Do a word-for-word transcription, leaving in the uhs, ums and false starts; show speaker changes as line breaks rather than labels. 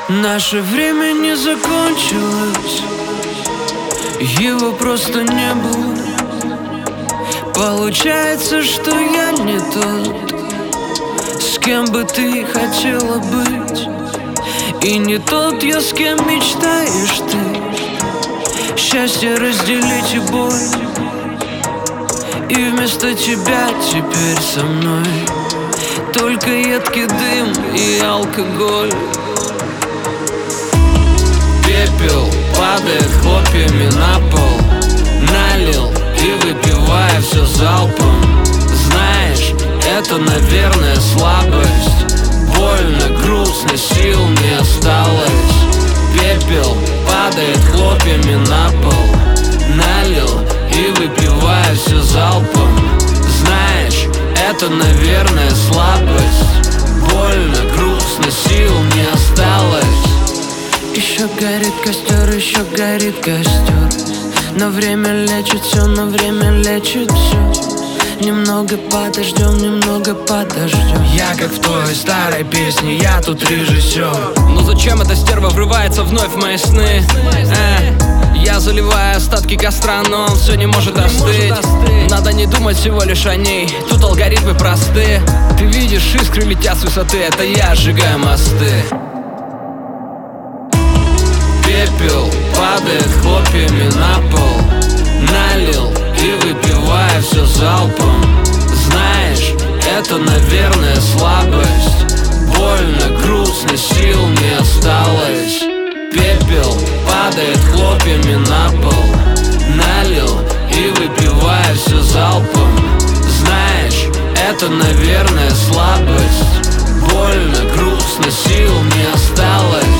Наше время не закончилось, его просто не было. Получается, что я не тот, с кем бы ты хотела быть, и не тот я, с кем мечтаешь ты. Счастье разделить и боль, и вместо тебя теперь со мной только едкий дым и алкоголь. Пепел падает хлопьями на пол, налил и выпивая все залпом. Знаешь, это, наверное, слабость. Больно, грустно, сил не осталось. Пепел падает хлопьями на пол, налил и выпивая все залпом. Знаешь, это, наверное, слабость. Больно, грустно, сил не осталось. Еще горит костер, еще горит костер. Но время лечит все, но время лечит все. Немного подождем, немного подождем. Я как в той старой песне, я тут режиссер.
Но зачем эта стерва врывается вновь в мои сны? Э, я заливаю остатки костра, но он все не может остыть. Надо не думать всего лишь о ней, тут алгоритмы просты. Ты видишь, искры летят с высоты, это я сжигаю мосты. Пепел падает хлопьями на пол, налил и выпивая все залпом. Знаешь, это, наверное, слабость. Больно, грустно, сил не осталось. Пепел падает хлопьями на пол, налил и выпивая все залпом. Знаешь, это, наверное, слабость. Больно, грустно, сил не осталось.